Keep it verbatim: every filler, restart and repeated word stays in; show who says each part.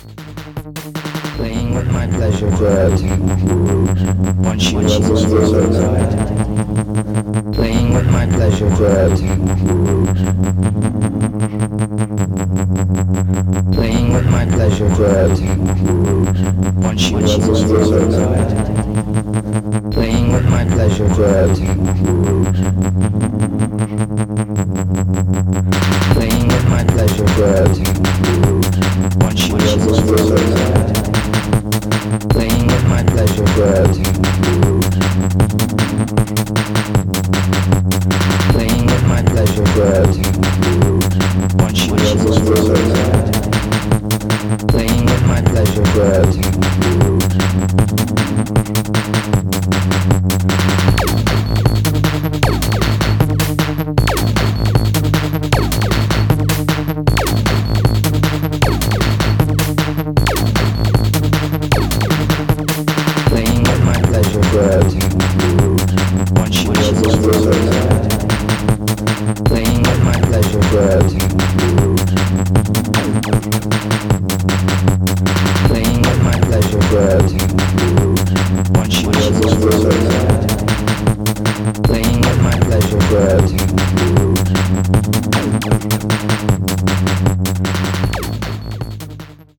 Speaker 1: Playing with my pleasure good. Once you was inside. Playing with my pleasure good. Playing with my pleasure good. Once you was inside. Playing with my pleasure good. Playing with my pleasure good. Once you was inside. Playing with my pleasure good. Playing with my pleasure good. Once you was inside. Playing with my pleasure good.